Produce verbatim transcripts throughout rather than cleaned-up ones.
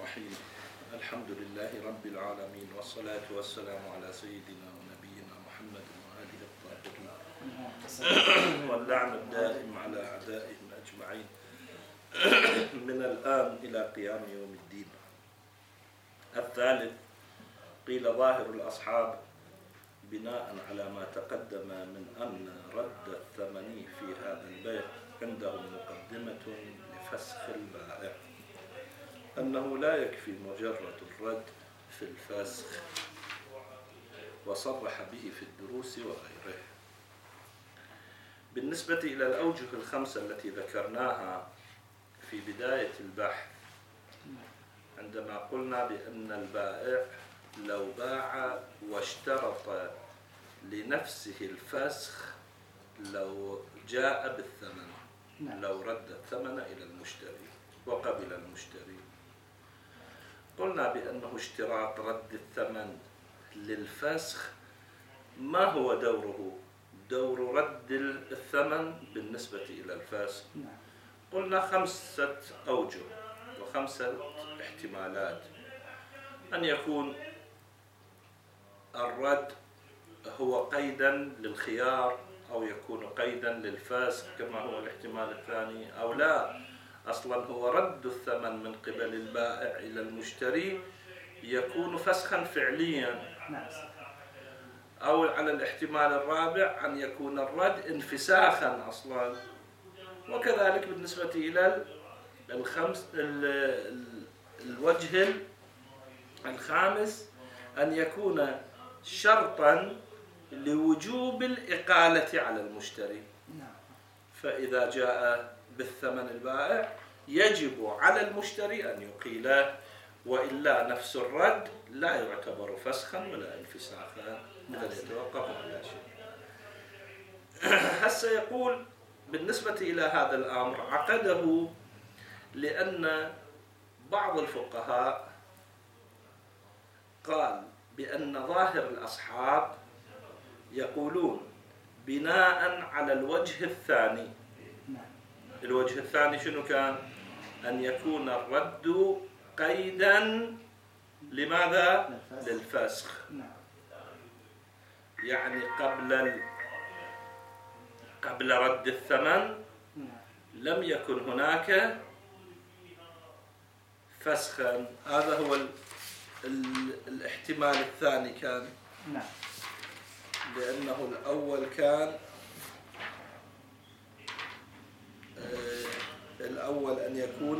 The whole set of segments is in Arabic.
الرحيم. الحمد لله رب العالمين، والصلاة والسلام على سيدنا ونبينا محمد وآله الطاهرين، واللعن الدائم على أعدائهم أجمعين من الآن إلى قيام يوم الدين. الثالث، قيل ظاهر الأصحاب بناء على ما تقدم من أن رد الثمن في هذا البيع عندهم مقدمة لفسخ البائع، أنه لا يكفي مجرد الرد في الفسخ، وصرح به في الدروس وغيره. بالنسبة إلى الأوجه الخمسة التي ذكرناها في بداية البحث، عندما قلنا بأن البائع لو باع واشترط لنفسه الفسخ لو جاء بالثمن، لو رد الثمن إلى المشتري وقبل المشتري، قلنا بأنه اشتراط رد الثمن للفسخ ما هو دوره؟ دور رد الثمن بالنسبة إلى الفسخ قلنا خمسة أوجه وخمسة احتمالات. أن يكون الرد هو قيدا للخيار، أو يكون قيدا للفسخ كما هو الاحتمال الثاني، أو لا، أصلا هو رد الثمن من قبل البائع إلى المشتري يكون فسخا فعليا، أو على الاحتمال الرابع أن يكون الرد انفساخا أصلا. وكذلك بالنسبة إلى الخمس الوجه الخامس أن يكون شرطا لوجوب الإقالة على المشتري، فإذا جاء بالثمن البائع يجب على المشتري أن يقيله، وإلا نفس الرد لا يعتبر فسخا ولا انفساخا، بل يتوقف على شيء. هسه يقول بالنسبة إلى هذا الأمر عقده لأن بعض الفقهاء قال بأن ظاهر الأصحاب يقولون بناء على الوجه الثاني. الوجه الثاني شنو كان؟ أن يكون الرد قيدا لماذا؟ للفسخ، يعني قبل قبل رد الثمن لم يكن هناك فسخا. هذا هو ال ال الاحتمال الثاني كان، لأنه الأول كان آه الأول أن يكون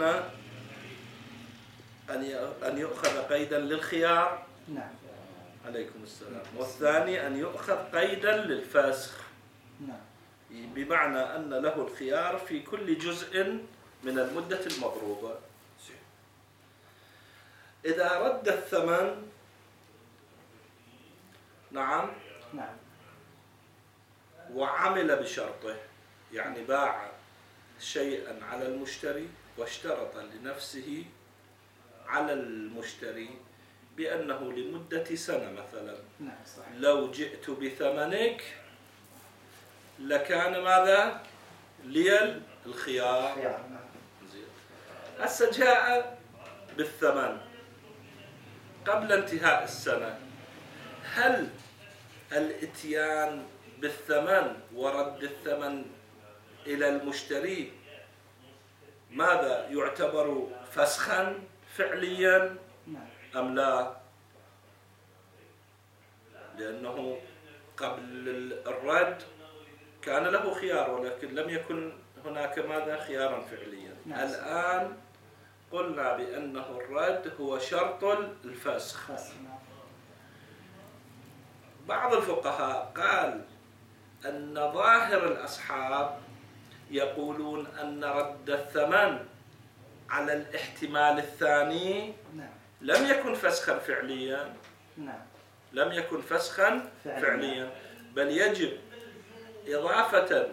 أن أن يؤخذ قيدا للخيار، نعم عليكم السلام، والثاني أن يؤخذ قيدا للفسخ، نعم، بمعنى أن له الخيار في كل جزء من المدة المضروبة. إذا رد الثمن، نعم نعم، وعمل بشرطه، يعني باع شيئا على المشتري واشترط لنفسه على المشتري بأنه لمدة سنة مثلا، نعم صحيح، لو جئت بثمنك لكان ماذا؟ لي الخيار. هسه جاء بالثمن قبل انتهاء السنة، هل الاتيان بالثمن ورد الثمن إلى المشتري ماذا يعتبر فسخا فعليا أم لا؟ لأنه قبل الرد كان له خيار، ولكن لم يكن هناك ماذا؟ خيارا فعليا. الآن قلنا بأنه الرد هو شرط الفسخ. بعض الفقهاء قال أن ظاهر الأصحاب يقولون أن رد الثمن على الاحتمال الثاني لم يكن فسخا فعليا، لم يكن فسخا فعليا، بل يجب إضافة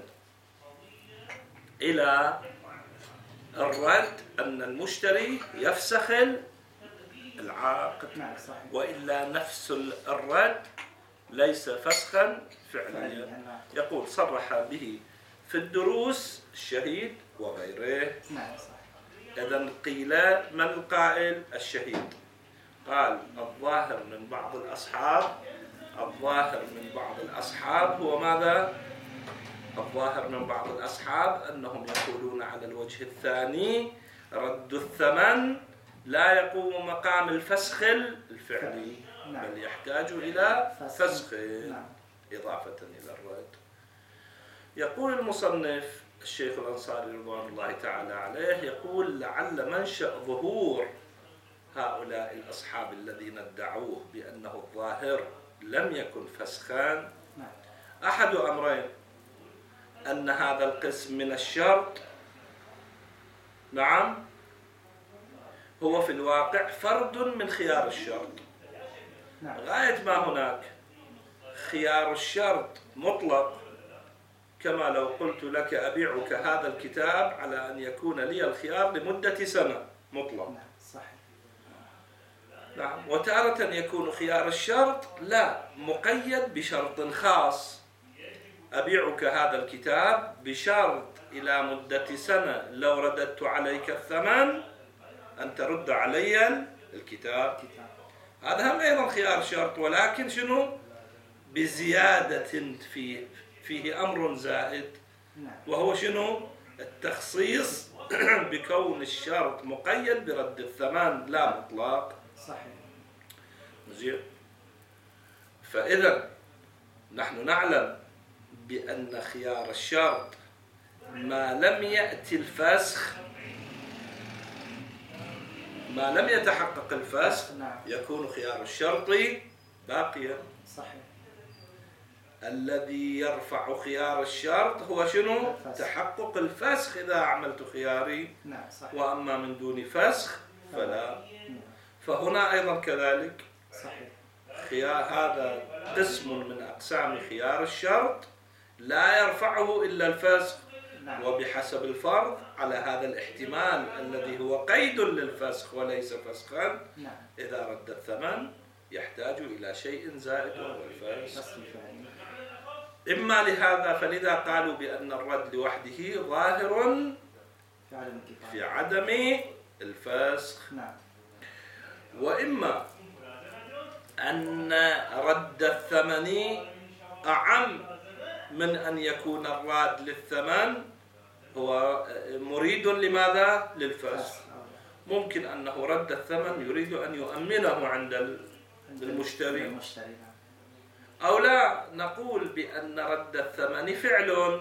إلى الرد أن المشتري يفسخ العقد، وإلا نفس الرد ليس فسخا فعليا. يقول صرح به في الدروس الشهيد وغيره. إذن قيل من القائل؟ الشهيد. قال الظاهر من بعض الأصحاب الظاهر من بعض الأصحاب هو ماذا؟ الظاهر من بعض الأصحاب أنهم يقولون على الوجه الثاني رد الثمن لا يقوم مقام الفسخ الفعلي، بل يحتاج إلى فسخ إضافة إلى الرد. يقول المصنف الشيخ الأنصاري رضوان الله تعالى عليه، يقول لعل منشأ ظهور هؤلاء الأصحاب الذين ادعوه بأنه الظاهر لم يكن فسخان أحد أمرين: أن هذا القسم من الشرط نعم هو في الواقع فرد من خيار الشرط، غاية ما هناك خيار الشرط مطلق، كما لو قلت لك أبيعك هذا الكتاب على أن يكون لي الخيار لمدة سنة مطلق. نعم. وتارة يكون خيار الشرط لا مقيد بشرط خاص: أبيعك هذا الكتاب بشرط إلى مدة سنة لو رددت عليك الثمن أن ترد علي الكتاب. هذا هم أيضا خيار شرط، ولكن شنو؟ بزيادة فيه فيه أمر زائد، وهو شنو؟ التخصيص بكون الشرط مقيد برد الثمن لا مطلق. صحيح. زين. فإذا نحن نعلم بأن خيار الشرط ما لم يأتي الفسخ، ما لم يتحقق الفسخ يكون خيار الشرط باقيا. صحيح. الذي يرفع خيار الشرط هو شنو؟ الفسخ. تحقق الفسخ إذا عملت خياري. نعم. صحيح. وأما من دون فسخ فلا. فهنا أيضا كذلك. صحيح. خيار هذا قسم من أقسام خيار الشرط لا يرفعه إلا الفسخ. نعم. وبحسب الفرض على هذا الاحتمال الذي هو قيد للفسخ وليس فسخا. نعم. إذا رد الثمن يحتاج إلى شيء زائد وهو الفسخ. إما لهذا فلذا قالوا بأن الرد لوحده ظاهر في عدم الفسخ. نعم. وإما أن رد الثمن أعم من أن يكون الراد للثمن هو مريد لماذا؟ للفسخ. ممكن أنه رد الثمن يريد أن يؤمنه عند المشتري، أو لا نقول بأن رد الثمن فعل،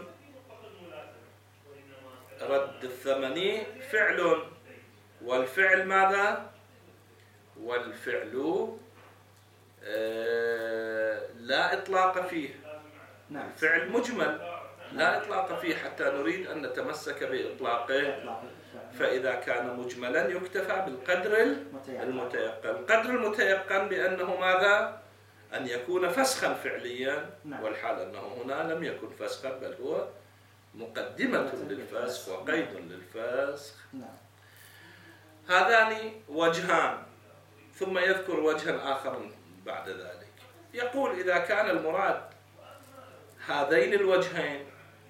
رد الثمن فعل، والفعل ماذا؟ والفعل آه لا إطلاق فيه. نعم. الفعل مجمل لا إطلاق فيه حتى نريد أن نتمسك بإطلاقه. فإذا كان مجملا يكتفى بالقدر المتيقن. القدر المتيقن بأنه ماذا؟ أن يكون فسخا فعليا. نعم. والحال أنه هنا لم يكن فسخا بل هو مقدمة للفسخ وقيد للفسخ. نعم. هذان وجهان، ثم يذكر وجها آخر بعد ذلك. يقول إذا كان المراد هذين الوجهين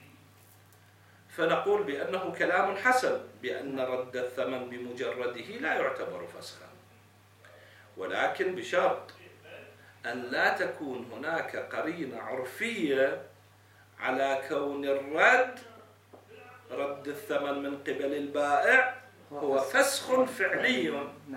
فنقول بأنه كلام حسن، بأن رد الثمن بمجرده لا يعتبر فسخا، ولكن بشرط أن لا تكون هناك قرينة عرفية على كون الرد رد الثمن من قبل البائع هو فسخ فعلي.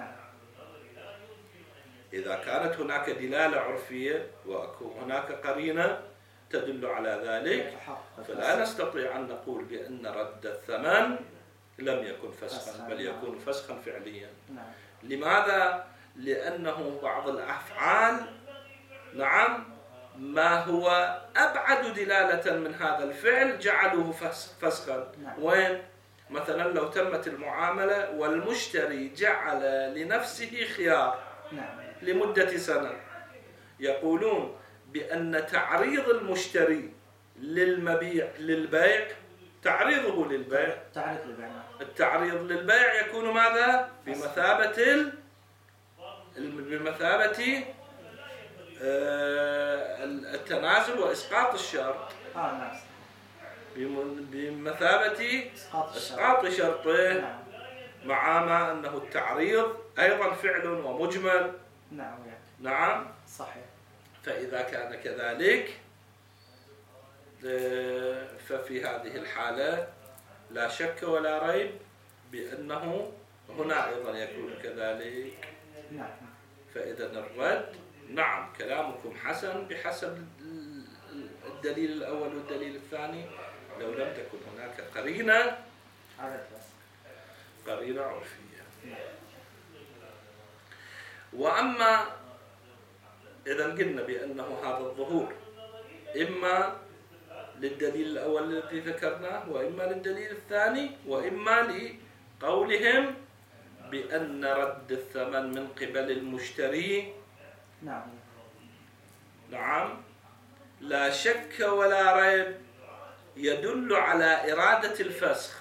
إذا كانت هناك دلالة عرفية وهناك قرينة تدل على ذلك فلا نستطيع أن نقول بأن رد الثمن لم يكن فسخا بل يكون فسخا فعليا. لماذا؟ لأنه بعض الأفعال نعم ما هو أبعد دلالة من هذا الفعل جعلوه فسخا. وين؟ مثلا لو تمت المعاملة والمشتري جعل لنفسه خيار لمدة سنة، يقولون بأن تعريض المشتري للمبيع للبيع تعريضه للبيع التعريض للبيع يكون ماذا؟ بمثابة بمثابة التنازل وإسقاط الشرط، بمثابة إسقاط شرطه. مع ما أنه التعريض أيضا فعل ومجمل. نعم نعم صحيح. فإذا كان كذلك ففي هذه الحالة لا شك ولا ريب بأنه هنا أيضا يكون كذلك. نعم. فإذا الرد نعم كلامكم حسن بحسب الدليل الأول والدليل الثاني لو لم تكن هناك قرينة قرينة عرفية. وأما إذا قلنا بأنه هذا الظهور إما للدليل الأول الذي ذكرناه وإما للدليل الثاني وإما لقولهم بأن رد الثمن من قبل المشتري. نعم نعم لا شك ولا ريب يدل على إرادة الفسخ،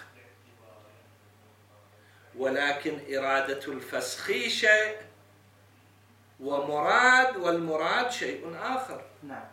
ولكن إرادة الفسخ شيء ومراد والمراد شيء آخر. نعم.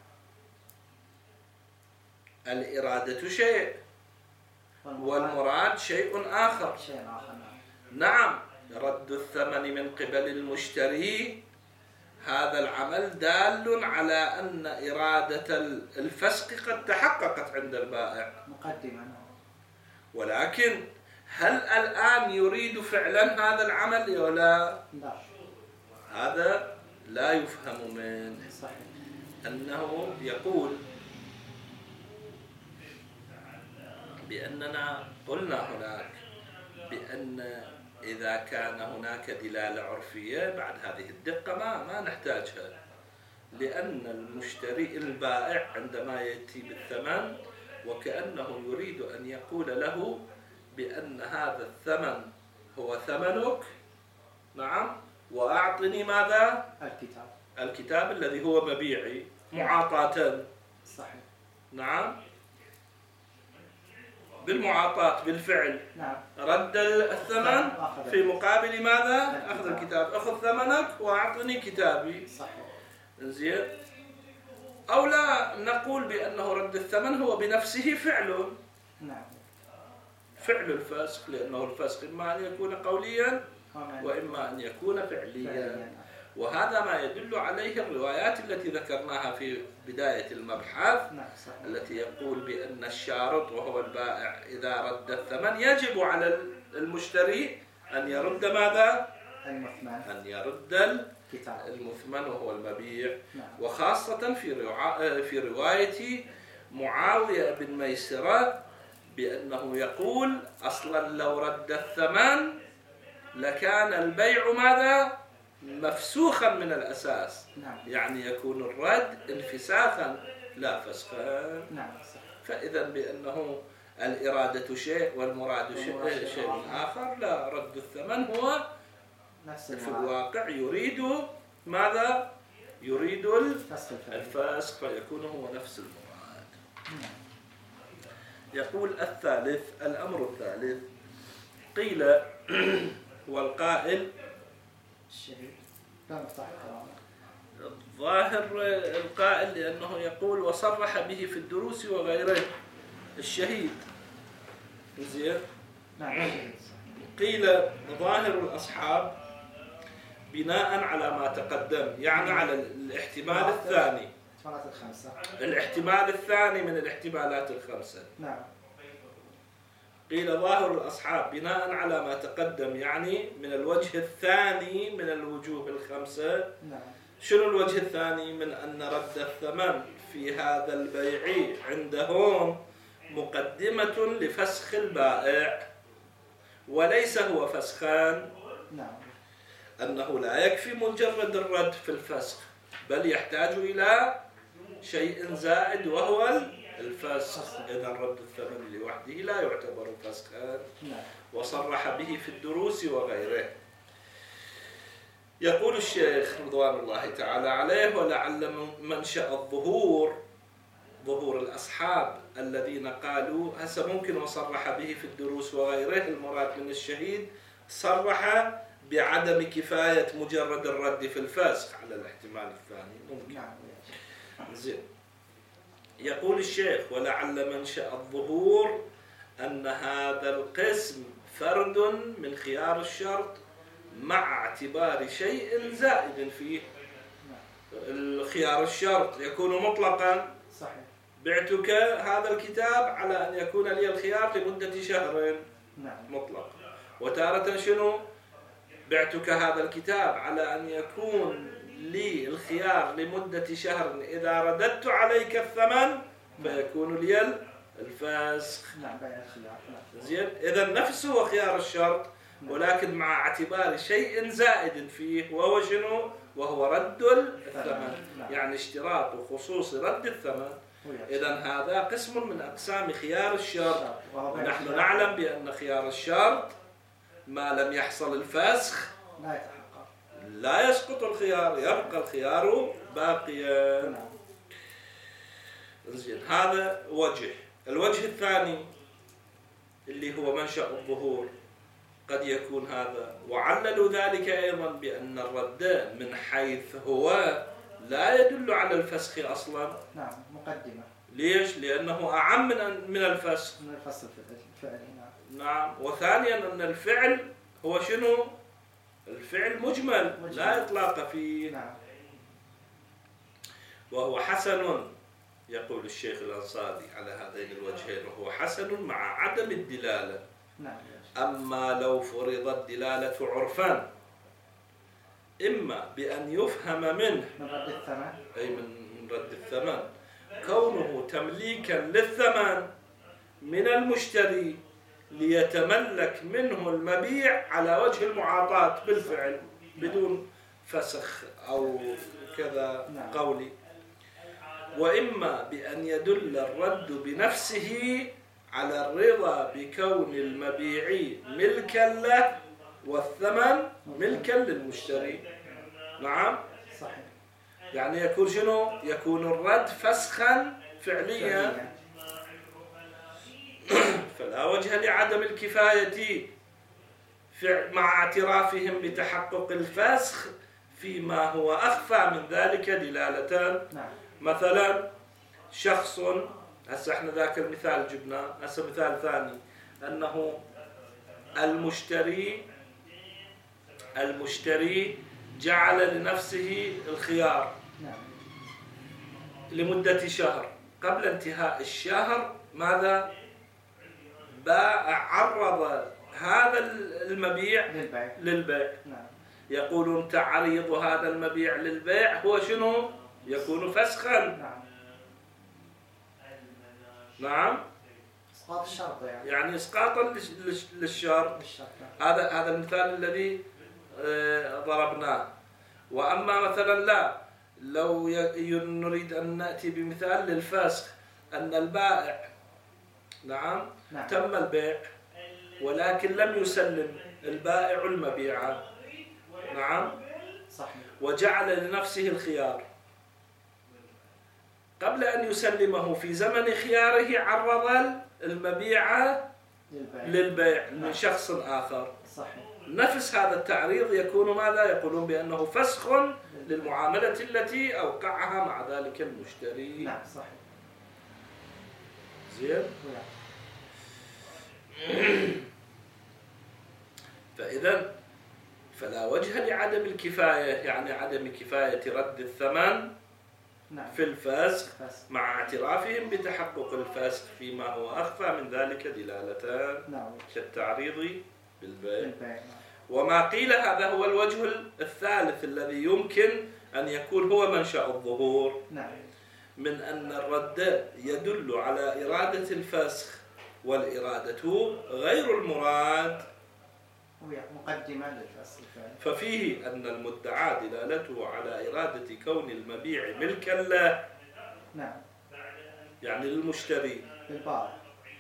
الإرادة شيء والمراد شيء آخر. شيء آخر. نعم رد الثمن من قبل المشتري هذا العمل دال على أن إرادة الفسق قد تحققت عند البائع مقدما، ولكن هل الآن يريد فعلا هذا العمل ولا لا؟ هذا لا يفهم منه. صحيح. أنه يقول بأننا قلنا هناك بأن إذا كان هناك دلالة عرفية بعد هذه الدقة ما ما نحتاجها، لأن المشتري البائع عندما يأتي بالثمن وكأنه يريد أن يقول له بأن هذا الثمن هو ثمنك. نعم وأعطني ماذا؟ الكتاب. الكتاب الذي هو مبيعي معاطاة. صحيح. نعم بالمعاطاة بالفعل. نعم. رد الثمن في مقابل ماذا؟ أخذ الكتاب. أخذ ثمنك وأعطني كتابي. صحيح. زين. أو لا نقول بأنه رد الثمن هو بنفسه فعل. نعم. فعل الفسخ، لأنه الفسخ إما أن يكون قوليا وإما أن يكون فعليا. وهذا ما يدل عليه الروايات التي ذكرناها في بداية المبحث. نعم. التي يقول بأن الشارط وهو البائع إذا رد الثمن يجب على المشتري أن يرد ماذا؟ المثمن. أن يرد الكتاب. المثمن وهو المبيع. نعم. وخاصة في في رواية معاوية بن ميسرة بأنه يقول أصلا لو رد الثمن لكان البيع ماذا؟ مفسوخا من الأساس. نعم. يعني يكون الرد انفساخا لا فسخا. نعم. فإذا بأنه الإرادة شيء والمراد شيء, شيء آخر. لا رد الثمن هو نفس في الواقع يريد ماذا؟ يريد الفسخ فيكون هو نفس المراد. نعم. يقول الثالث الأمر الثالث قيل والقائل الشهيد لا مفتاح الكلام. الظاهر القائل لأنه يقول وصرح به في الدروس وغيره الشهيد. زين. نعم. قيل ظاهر الأصحاب بناء على ما تقدم يعني على الاحتمال الثاني. الاحتمالات الخمسة. الاحتمال الثاني من الاحتمالات الخمسة. نعم. قيل ظاهر الأصحاب بناء على ما تقدم يعني من الوجه الثاني من الوجوه الخمسة. نعم. شنو الوجه الثاني؟ من أن رد الثمن في هذا البيع عندهم مقدمة لفسخ البائع وليس هو فسخان. نعم. أنه لا يكفي مجرد الرد في الفسخ بل يحتاج إلى شيء زائد وهو الفسخ. إذا رد الثمن لوحده لا يعتبر فسخا. وصرح به في الدروس وغيره. يقول الشيخ رضوان الله تعالى عليه ولعل منشأ الظهور ظهور الأصحاب الذين قالوا هسه ممكن وصرح به في الدروس وغيره المراد من الشهيد صرح بعدم كفاية مجرد الرد في الفسخ على الاحتمال الثاني ممكن. زين. يقول الشيخ ولعل منشأ الظهور أن هذا القسم فرد من خيار الشرط مع اعتبار شيء زائد فيه. الخيار الشرط يكون مطلقا، صحيح. بعتك هذا الكتاب على أن يكون لي الخيار لمدة شهر، نعم. مطلق. وتارة شنو؟ بعتك هذا الكتاب على أن يكون لي الخيار لمدة شهر، إذا رددت عليك الثمن فيكون لي الفسخ. نعم، بيع الخيار. نعم. زين، إذا نفسه هو خيار الشرط، ولكن مع اعتبار شيء زائد فيه، وهو شنو؟ وهو رد الثمن. نعم. يعني اشتراط خصوص رد الثمن. إذا هذا قسم من أقسام خيار الشرط. ونحن نعلم بأن خيار الشرط ما لم يحصل الفسخ لا يتحقق، لا يسقط الخيار، يبقى الخيار باقيا. نعم. زين، هذا وجه. الوجه الثاني اللي هو منشأ الظهور، قد يكون هذا، وعللوا ذلك أيضا بأن الرد من حيث هو لا يدل على الفسخ أصلا. نعم، مقدمة. ليش؟ لأنه أعم من من الفسخ. من الفصل الفعل. نعم. نعم. وثانيا أن الفعل هو شنو؟ الفعل مجمل, مجمل. لا إطلاق فيه. نعم. وهو حسن، يقول الشيخ الأنصاري على هذين الوجهين، وهو حسن مع عدم الدلالة. نعم. أما لو فرضت الدلالة عرفا، إما بأن يفهم منه من رد الثمن، أي من رد الثمن، كونه تمليكا للثمن من المشتري ليتملك منه المبيع على وجه المعاطاة بالفعل بدون فسخ أو كذا قولي، وإما بأن يدل الرد بنفسه على الرضا بكون المبيع ملكا له والثمن ملكا للمشتري. نعم. صحيح. يعني يكون شنو؟ يكون الرد فسخا فعليا، فلا وجه لعدم الكفاية مع اعترافهم بتحقق الفسخ فيما هو أخفى من ذلك دلالتان. نعم. مثلا شخص، هسه احنا ذاك المثال جبناه، هسه مثال ثاني، أنه المشتري المشتري جعل لنفسه الخيار لمدة شهر، قبل انتهاء الشهر ماذا؟ باع، عرض هذا المبيع للبيع, للبيع. نعم. يقولون تعريض هذا المبيع للبيع هو شنو؟ يكون فسخا. نعم. نعم. إسقاط الشرط يعني. يعني إسقاطا للشرط. هذا هذا المثال الذي ضربناه. وأما مثلا لا، لو نريد أن نأتي بمثال للفسخ، أن البائع نعم, نعم. تم البيع ولكن لم يسلم البائع المبيع، نعم، صحيح. وجعل لنفسه الخيار، قبل أن يسلمه في زمن خياره عرض المبيع للبيع, للبيع من شخص آخر. صحيح. نفس هذا التعريض يكون ماذا؟ يقولون بأنه فسخ للمعاملة التي أوقعها مع ذلك المشتري. نعم، صحيح. زين. فإذا فلا وجه لعدم الكفاية، يعني عدم كفاية رد الثمن نعم. في الفسخ مع اعترافهم بتحقق الفسخ فيما هو أخفى من ذلك دلالتان، نعم. كالتعريض بالبيع. بالبيع. وما قيل هذا هو الوجه الثالث الذي يمكن أن يكون هو منشأ الظهور. نعم. من أن الرد يدل على إرادة الفسخ، والإرادة غير المراد، مقدمة للفسخ. ففيه أن المدعى دلالته على إرادة كون المبيع ملكا له، نعم، يعني للمشتري، للبائع،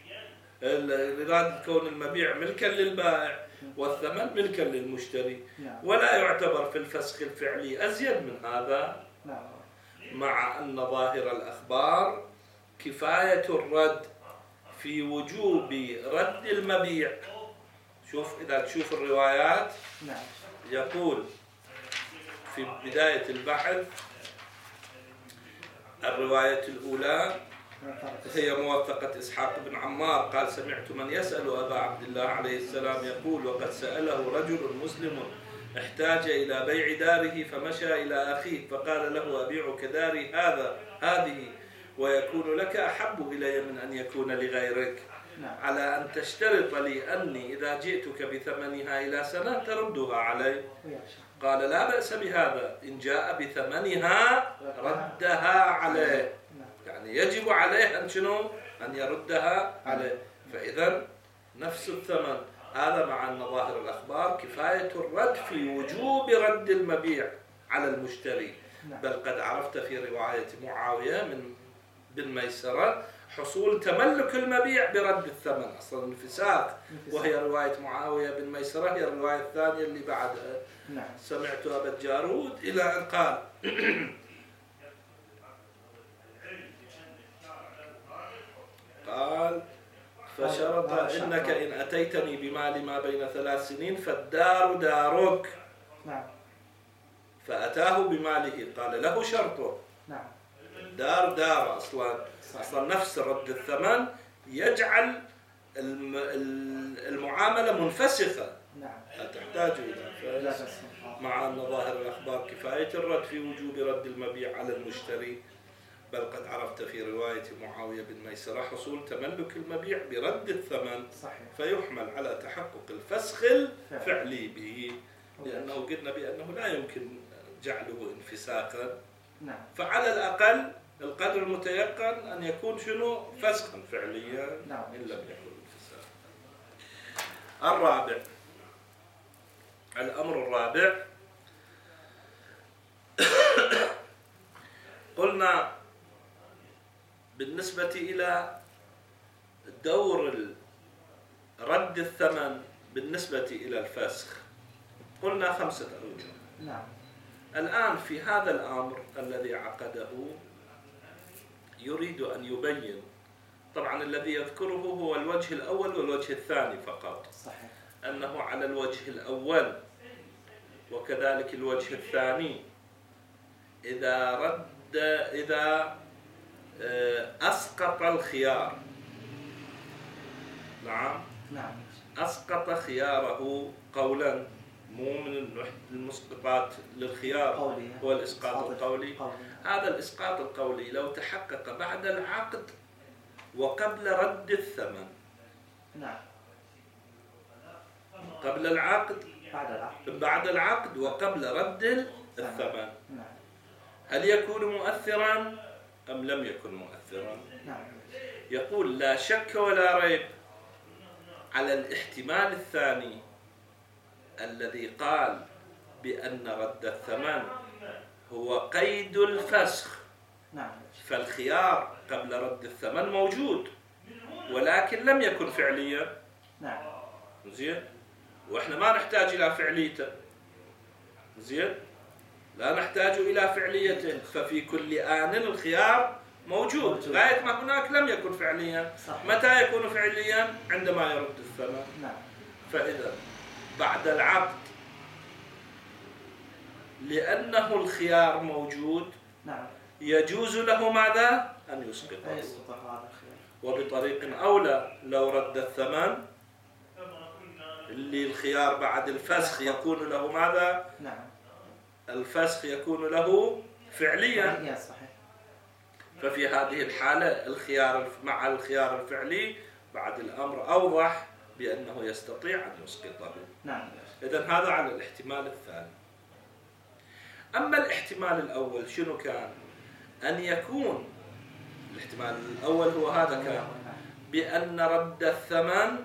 إرادة كون المبيع ملكا للبائع والثمن ملكا للمشتري. نعم. ولا يعتبر في الفسخ الفعلي أزيد من هذا. نعم. مع أن ظاهر الأخبار كفاية الرد في وجوب رد المبيع. شوف إذا تشوف الروايات، نعم. يقول في بداية البحث الرواية الأولى هي موثقة إسحاق بن عمار قال سمعت من يسأل أبا عبد الله عليه السلام يقول وقد سأله رجل مسلم احتاج إلى بيع داره فمشى إلى أخيه فقال له أبيعك داري هذا هذه ويكون لك أحب إلي من أن يكون لغيرك على أن تشترط لي أني إذا جئتك بثمنها إلى سنة تردها علي. قال لا بأس بهذا إن جاء بثمنها ردها عليه، يعني يجب عليه أن شنو؟ أن يردها عليه. فإذا نفس الثمن هذا مع أن ظاهر الأخبار كفاية الرد في وجوب رد المبيع على المشتري، بل قد عرفت في رواية معاوية من بن ميسرة حصول تملك المبيع برد الثمن أصلا انفساق، وهي رواية معاوية بن ميسرة هي الرواية الثانية اللي بعدها. سمعت أبا الجارود إلى أن قال قال فشرط إنك إن أتيتني بمال ما بين ثلاث سنين فالدار دارك. فأتاه بماله قال له شرطه الدار دار أصلا أصلا نفس رد الثمن يجعل المعاملة منفسخة لا تحتاج إلى فسخ، مع أن ظاهر الأخبار كفاية الرد في وجوب رد المبيع على المشتري، بل قد عرفت في رواية معاوية بن ميسرة حصول تملك المبيع برد الثمن صحيح. فيحمل على تحقق الفسخ الفعلي به، لأنه قلنا بأنه لا يمكن جعله انفساقا. نعم. فعلى الأقل القدر المتيقن أن يكون شنو فسخا فعليا. نعم. إن لم يكن انفساقا. الرابع، الأمر الرابع قلنا بالنسبة إلى دور رد الثمن بالنسبة إلى الفسخ قلنا خمسة أوجه. نعم. الآن في هذا الأمر الذي عقده يريد أن يبين، طبعا الذي يذكره هو الوجه الأول والوجه الثاني فقط. صحيح. أنه على الوجه الأول وكذلك الوجه الثاني إذا رد إذا أسقط الخيار، نعم نعم أسقط خياره قولا، مو من المسقطات للخيار هو الإسقاط القولي. هذا الإسقاط القولي لو تحقق بعد العقد وقبل رد الثمن. نعم. قبل العقد بعد العقد بعد العقد وقبل رد الثمن. نعم. هل يكون مؤثرا أم لم يكن مؤثرا؟ نعم. يقول لا شك ولا ريب على الاحتمال الثاني الذي قال بأن رد الثمن هو قيد الفسخ. نعم. فالخيار قبل رد الثمن موجود ولكن لم يكن فعليا. نعم. زين، واحنا ما نحتاج الى فعليته. زين، لا نحتاج الى فعليته، ففي كل آن الخيار موجود غاية ما هناك لم يكن فعليا. صحيح. متى يكون فعليا؟ عندما يرد الثمن. نعم. فإذا بعد العقد لأنه الخيار موجود. نعم. يجوز له ماذا؟ أن يسقطه، وبطريق أولى لو رد الثمن اللي الخيار بعد الفسخ يكون له ماذا؟ نعم. الفسخ يكون له فعليا. صحيح. ففي هذه الحالة الخيار مع الخيار الفعلي بعد الأمر أوضح بأنه يستطيع أن يسقطه. نعم. إذن هذا على الاحتمال الثاني. أما الاحتمال الأول شنو كان؟ أن يكون الاحتمال الأول هو هذا كان بأن رد الثمن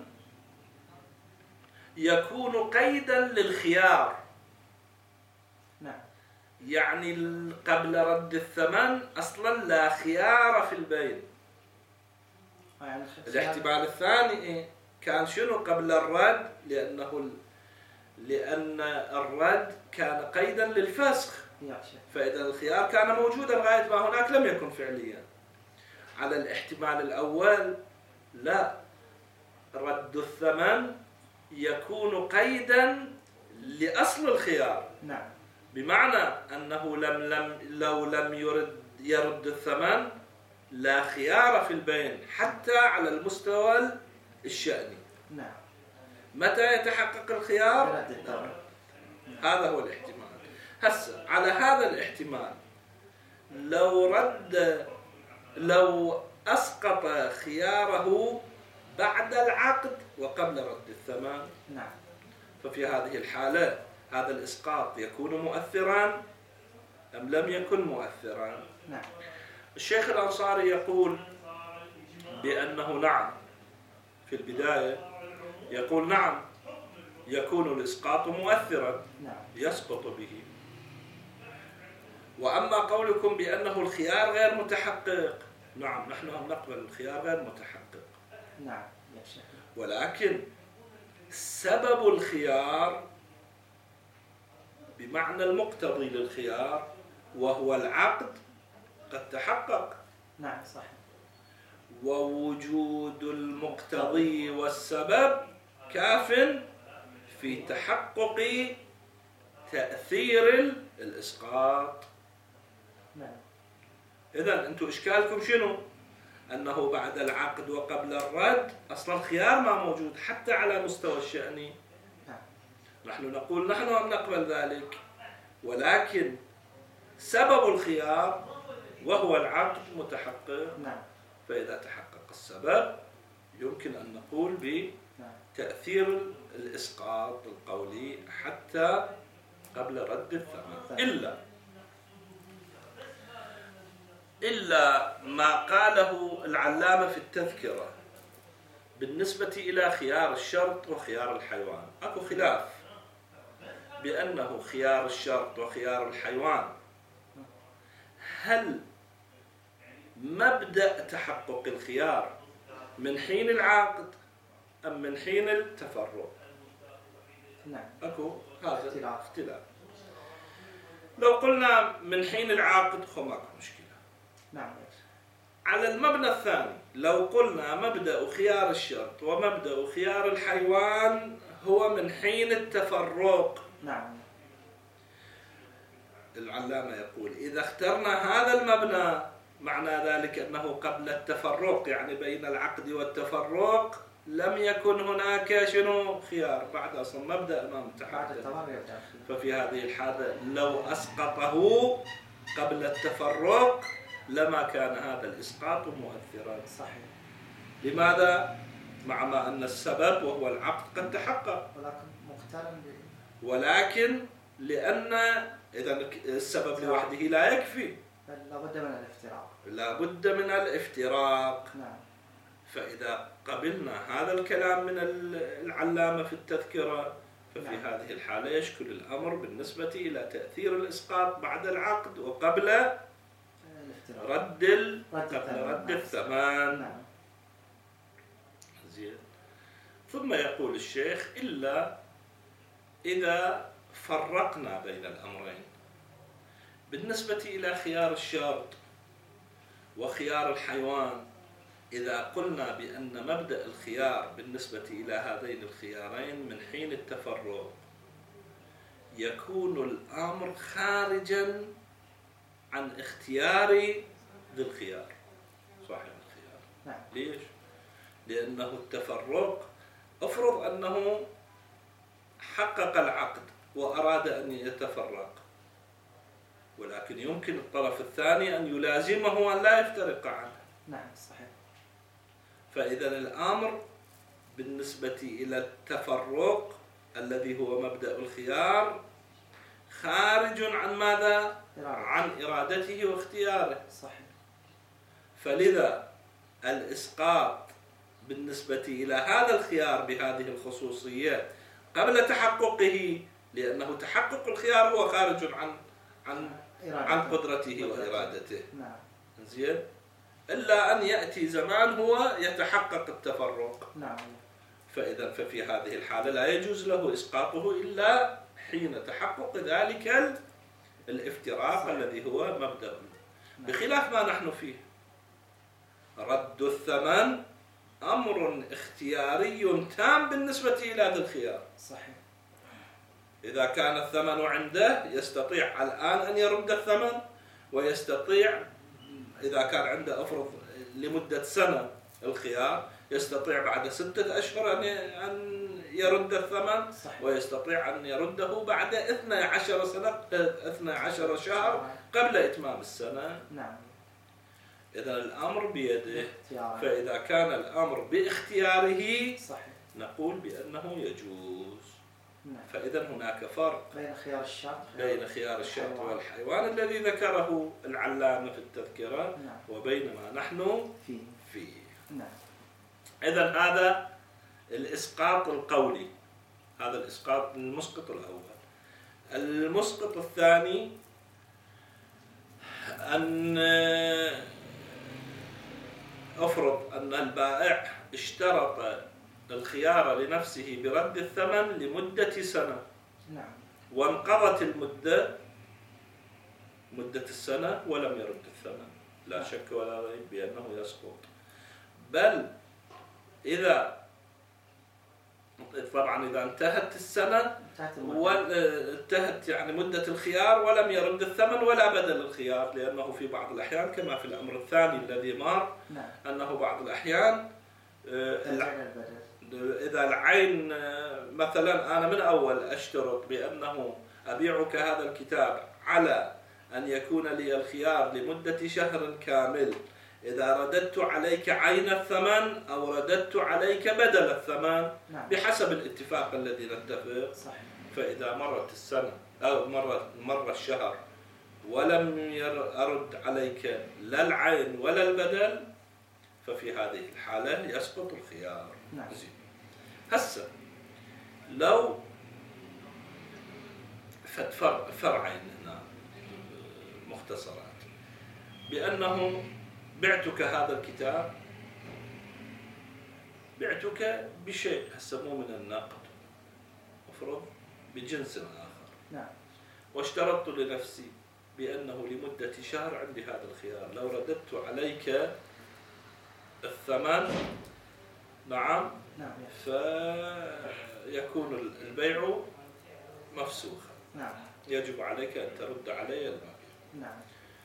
يكون قيدا للخيار. نعم. يعني قبل رد الثمن أصلا لا خيار في البيع. يعني الاحتمال الثاني إيه؟ كان شنو قبل الرد؟ لأنه لأن الرد كان قيدا للفسخ، فإذا الخيار كان موجودا لغاية ما هناك لم يكن فعليا. على الاحتمال الأول لا، رد الثمن يكون قيدا لأصل الخيار. نعم. بمعنى أنه لم لم لو لم يرد يرد الثمن لا خيار في البين حتى على المستوى الشأني. نعم. متى يتحقق الخيار؟ برد الثمن. هذا هو الاحتمال. هسه على هذا الاحتمال لو رد لو أسقط خياره بعد العقد وقبل رد الثمن، نعم. ففي هذه الحالة هذا الإسقاط يكون مؤثرا أم لم يكن مؤثرا؟ نعم. الشيخ الأنصاري يقول بأنه نعم، في البداية يقول نعم يكون الإسقاط مؤثرا، نعم. يسقط به. وأما قولكم بأنه الخيار غير متحقق، نعم نحن نقبل الخيار غير متحقق، نعم يا شيخ. ولكن سبب الخيار بمعنى المقتضي للخيار وهو العقد قد تحقق. نعم صحيح. ووجود المقتضي والسبب كاف في تحقق تأثير الإسقاط. نعم. إذن أنتم إشكالكم شنو؟ أنه بعد العقد وقبل الرد أصلا الخيار ما موجود حتى على مستوى الشأني. نعم. نحن نقول نحن نقبل ذلك، ولكن سبب الخيار وهو العقد متحقق. نعم. فإذا تحقق السبب يمكن أن نقول بتأثير الإسقاط القولي حتى قبل رد الثمن، إلا إلا ما قاله العلامة في التذكرة بالنسبة إلى خيار الشرط وخيار الحيوان. أكو خلاف بأنه خيار الشرط وخيار الحيوان هل مبدأ تحقق الخيار من حين العقد أم من حين التفرق؟ نعم. أكو هذا اختلاف. اختلاف. لو قلنا من حين العقد خو ماكو مشكلة. نعم. على المبنى الثاني لو قلنا مبدأ خيار الشرط ومبدأ خيار الحيوان هو من حين التفرق. نعم. العلامة يقول إذا اخترنا هذا المبنى معنى ذلك أنه قبل التفرق، يعني بين العقد والتفرق لم يكن هناك شنو خيار، بعد أصلا مبدأ ما متحقق. ففي هذه الحالة لو أسقطه قبل التفرق لما كان هذا الإسقاط مؤثرا. صحيح. لماذا؟ مع ما أن السبب وهو العقد قد تحقق، ولكن مقترن ب... ولكن لأن إذا السبب لوحده لا يكفي، لابد من الافتراق. لابد من الافتراق. نعم. فإذا قبلنا هذا الكلام من العلامة في التذكرة ففي نعم. هذه الحالة يشكل الأمر بالنسبة إلى تأثير الإسقاط بعد العقد وقبل رد ال... قبل رد الثمن. نعم. زين. ثم يقول الشيخ إلا إذا فرقنا بين الأمرين بالنسبة إلى خيار الشرط وخيار الحيوان. إذا قلنا بأن مبدأ الخيار بالنسبة إلى هذين الخيارين من حين التفرق يكون الأمر خارجا عن اختيار ذي الخيار صاحب الخيار. نعم. ليش؟ لأنه التفرق أفرض أنه حقق العقد وأراد أن يتفرق، ولكن يمكن الطرف الثاني أن يلازمه أن لا يفترق عنه. نعم صحيح. فإذا الأمر بالنسبة إلى التفرق الذي هو مبدأ الخيار خارج عن ماذا؟ عن إرادته واختياره. صحيح. فلذا الإسقاط بالنسبة إلى هذا الخيار بهذه الخصوصية قبل تحققه، لأنه تحقق الخيار هو خارج عن عن عن قدرته وإرادته. نعم. زين. إلا أن يأتي زمان هو يتحقق التفرق. نعم. فإذا ففي هذه الحالة لا يجوز له إسقاطه إلا حين تحقق ذلك الافتراق. صحيح. الذي هو مبدأ. نعم. بخلاف ما نحن فيه رد الثمن أمر اختياري تام بالنسبة إلى ذي الخيار. صحيح. إذا كان الثمن عنده يستطيع الآن أن يرد الثمن، ويستطيع إذا كان عنده أفرض لمدة سنة الخيار، يستطيع بعد ستة أشهر أن يرد الثمن، صحيح. ويستطيع أن يرده بعد اثنتي عشرة سنة اثنتي عشرة شهر قبل إتمام السنة. نعم. إذا الأمر بيده. اختياره. فإذا كان الأمر باختياره صحيح. نقول بأنه يجوز. نعم. فإذا هناك فرق بين خيار الشرط بين خيار الشرط الحيوان. والحيوان الذي ذكره العلامة في التذكرة، نعم. وبين ما نحن فيه. فيه. نعم. إذا هذا الإسقاط القولي، هذا الإسقاط المسقط الأول. المسقط الثاني أن أفرض أن البائع اشترط الخيار لنفسه برد الثمن لمدة سنة. نعم. وانقضت المدة مدة السنة ولم يرد الثمن، لا شك ولا ريب بأنه يسقط. بل إذا طبعا إذا انتهت السنة وانتهت يعني مدة الخيار ولم يرد الثمن ولا بدل الخيار، لأنه في بعض الأحيان كما في الأمر الثاني الذي مر، نعم. أنه بعض الأحيان إذا العين مثلا أنا من أول أشترط بأنه أبيعك هذا الكتاب على أن يكون لي الخيار لمدة شهر كامل، إذا رددت عليك عين الثمن أو رددت عليك بدل الثمن، نعم. بحسب الاتفاق الذي نتفق. صحيح. فإذا مرت السنة أو مر مر الشهر ولم أرد عليك لا العين ولا البدل، ففي هذه الحالة يسقط الخيار. نعم. هسه لو فرع فرعين هنا مختصرات، بأنه بعتك هذا الكتاب، بعتك بشيء هسموه من النقد، مفروض بجنس آخر. نعم. واشترطت لنفسي بأنه لمدة شهر عندي هذا الخيار، لو رددت عليك الثمن نعم نعم. فيكون البيع مفسوخا. نعم. يجب عليك أن ترد علي المبيع. نعم.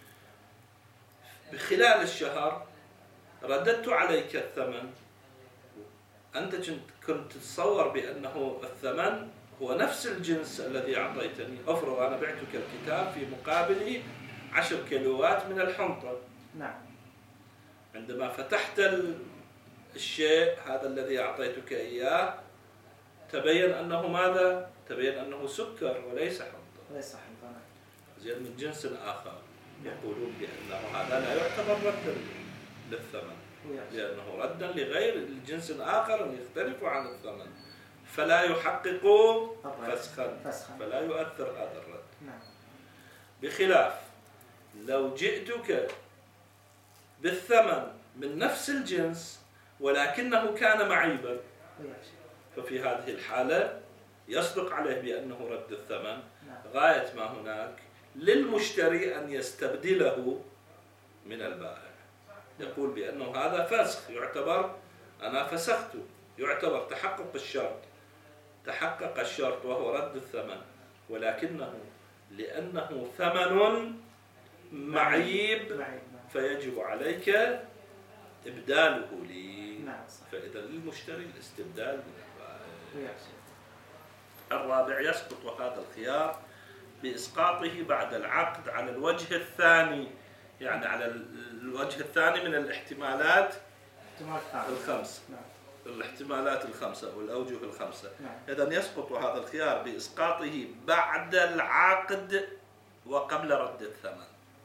بخلال الشهر رددت عليك الثمن، أنت كنت تتصور بأنه الثمن هو نفس الجنس الذي أعطيتني. أفرض أنا بعتك الكتاب في مقابل عشر كيلوات من الحنطة. نعم. عندما فتحت الشيء هذا الذي أعطيتك إياه تبين أنه ماذا؟ تبين أنه سكر وليس حنطة. ليس حنطة. زين من جنس آخر. يقولون بأنه هذا لا يعتبر ردا للثمن، لأنه ردا لغير الجنس آخر يختلف عن الثمن، فلا يحقق فسخا، فلا يؤثر هذا الرد. نعم. بخلاف لو جئتك بالثمن من نفس الجنس ولكنه كان معيبا، ففي هذه الحالة يصدق عليه بأنه رد الثمن. غاية ما هناك للمشتري أن يستبدله من البائع، يقول بأنه هذا فسخ، يعتبر أنا فسخته، يعتبر تحقق الشرط، تحقق الشرط وهو رد الثمن، ولكنه لأنه ثمن معيب فيجب عليك إبداله لي. فإذا للمشتري الاستبدال من البائع. الرابع يسقط هذا الخيار بإسقاطه بعد العقد على الوجه الثاني، يعني على الوجه الثاني من الاحتمالات الخمس، الاحتمالات الخمسة والأوجه الخمسة. إذن يسقط هذا الخيار بإسقاطه بعد العقد وقبل رد الثمن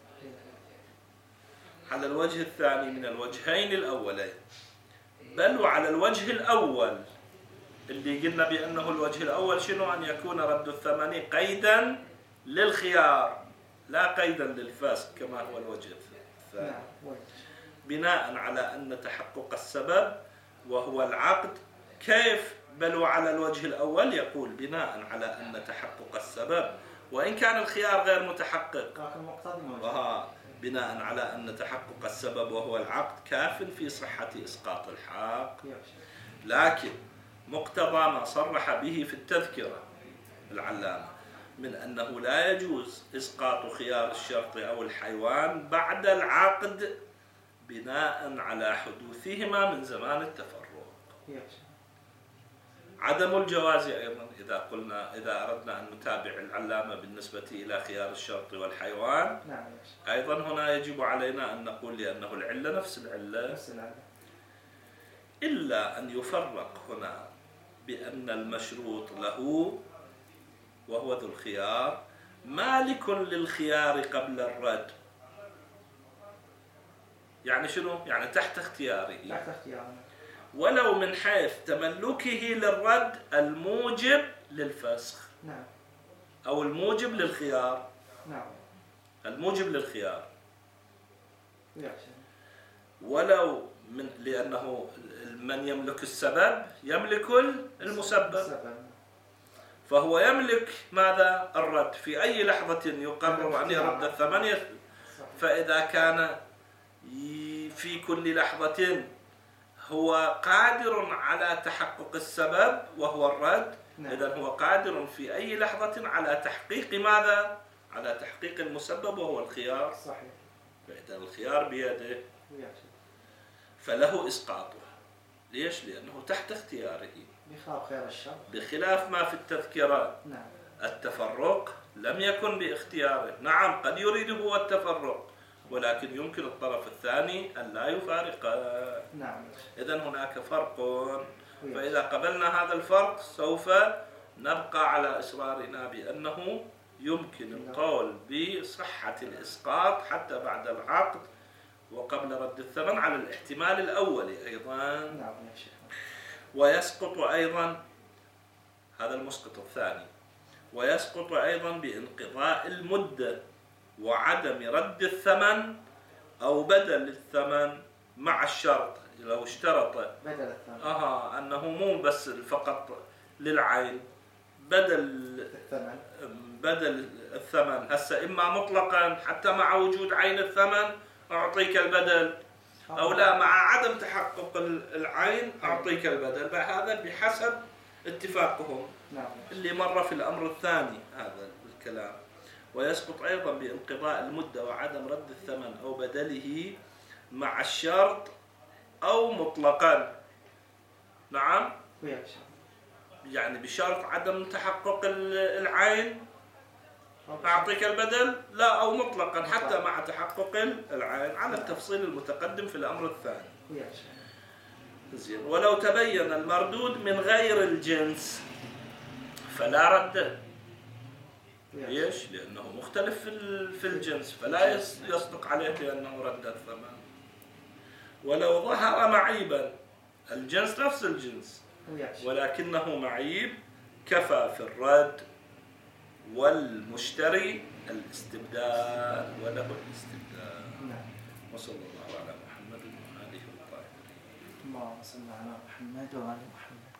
على الوجه الثاني من الوجهين الأولين، بل وعلى الوجه الأول اللي قلنا بأنه الوجه الأول شنو؟ أن يكون رد الثمن قيدا للخيار لا قيدا للفسق كما هو الوجه الثاني، بناء على أن تحقق السبب وهو العقد. كيف بل وعلى الوجه الأول؟ يقول بناء على أن تحقق السبب وإن كان الخيار غير متحقق، وها بناء على أن تحقق السبب وهو العقد كاف في صحة إسقاط الحق، لكن مقتضى ما صرح به في التذكرة العلامة من أنه لا يجوز إسقاط خيار الشرط أو الحيوان بعد العقد بناء على حدوثهما من زمان التفرق. عدم الجواز أيضا إذا قلنا إذا أردنا أن نتابع العلامة بالنسبة إلى خيار الشرط والحيوان، نعم. أيضا هنا يجب علينا أن نقول لأنه العلة نفس العلة، نفس العلة. إلا أن يفرق هنا بأن المشروط له وهو ذو الخيار مالك للخيار قبل الرد. يعني شنو؟ يعني تحت اختياره، تحت اختياره، ولو من حيث تملكه للرد الموجب للفسخ. نعم. أو الموجب للخيار. نعم. الموجب للخيار. يحسن. ولو من لأنه من يملك السبب يملك المسبب. السبب. فهو يملك ماذا؟ الرد في أي لحظة يقرر أن يرد الثمن. فإذا كان في كل لحظة هو قادر على تحقق السبب وهو الرد، نعم. إذن هو قادر في أي لحظة على تحقيق ماذا؟ على تحقيق المسبب وهو الخيار. صحيح. فإذا الخيار بيده فله إسقاطه. ليش؟ لأنه تحت اختياره. بخلاف خيار الشرط. بخلاف ما في التذكرة. نعم. التفرق لم يكن باختياره. نعم قد يريد هو التفرق، ولكن يمكن الطرف الثاني أن لا يفارق. نعم. إذن هناك فرق. فإذا قبلنا هذا الفرق سوف نبقى على إصرارنا بأنه يمكن القول بصحة الإسقاط حتى بعد العقد وقبل رد الثمن على الاحتمال الأولي أيضا. نعم يا شيخ. ويسقط أيضا هذا المسقط الثاني، ويسقط أيضا بانقضاء المدة وعدم رد الثمن أو بدل الثمن مع الشرط. لو اشترط بدل الثمن آه أنه مو بس فقط للعين، بدل الثمن بدل الثمن هسه إما مطلقا حتى مع وجود عين الثمن أعطيك البدل، أو لا مع عدم تحقق العين أعطيك البدل. هذا بحسب اتفاقهم. نعم. اللي مر في الأمر الثاني هذا الكلام. ويسقط أيضا بانقضاء المدة وعدم رد الثمن أو بدله مع الشرط أو مطلقا. نعم. يعني بشرط عدم تحقق العين أعطيك البدل، لا أو مطلقا حتى مع تحقق العين على التفصيل المتقدم في الأمر الثاني. زين. ولو تبين المردود من غير الجنس فلا رد. ليش؟ لأنه مختلف في الجنس فلا يصدق عليه بأنه رد الثمن. ولو ظهر معيبا، الجنس نفس الجنس ولكنه معيب، كفى في الرد والمشتري الاستبدال وله الاستبدال. نعم. وصلى الله على محمد وآله الطاهرين. اللهم صل على محمد وآل محمد.